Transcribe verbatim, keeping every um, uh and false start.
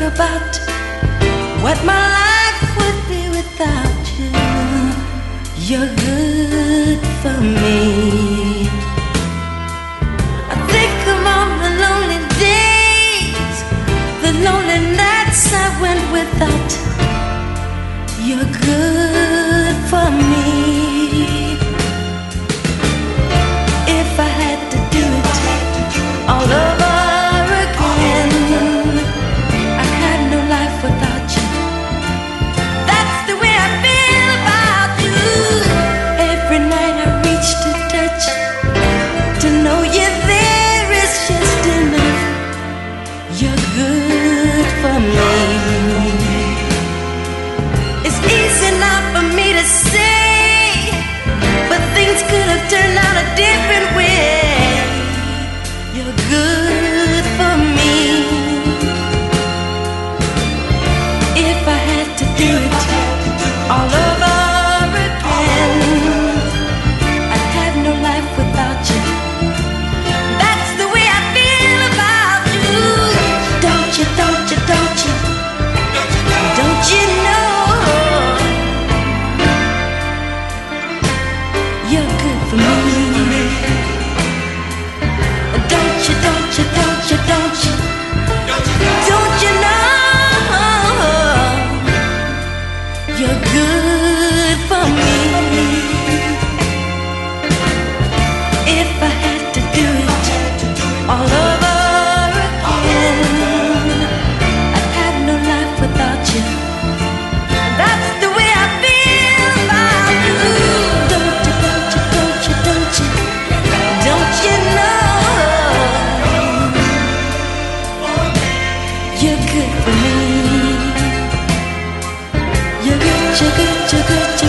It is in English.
about what my life would be without you. You're good for me. I think of all the lonely days, the lonely nights I went without. You're good for me. If I had to do it all over again, I had no life without you. That's the way I feel about you. Every night I reach to touch, to know you're there is just enough. You're good for me. It's easy now for me to say, but things could have turned out a different way. You're good for me. If I had to do it all over again, I'd have no life without you. That's the way I feel about you. Don't you, don't you, don't you, don't you know you're good for me? Don't you, don't you, don't you, don't you, don't you know you're good for me? If I had to do it all over again, I'd have no life without you. That's the way I feel about you. Don't you, don't you, don't you, don't you, don't you know you're good for me? You're good, you're good, you're good, you're good.